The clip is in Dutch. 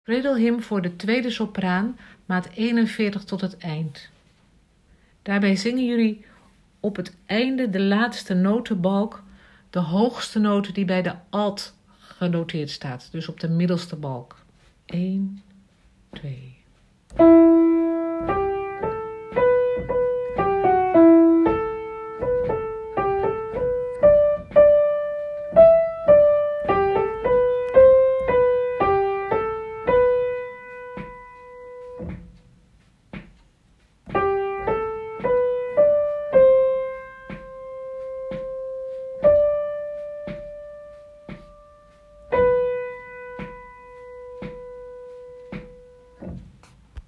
Predelhymn voor de tweede sopraan, maat 41 tot het eind. Daarbij zingen jullie op het einde de laatste notenbalk, de hoogste noot die bij de alt genoteerd staat, dus op de middelste balk. 1, 2.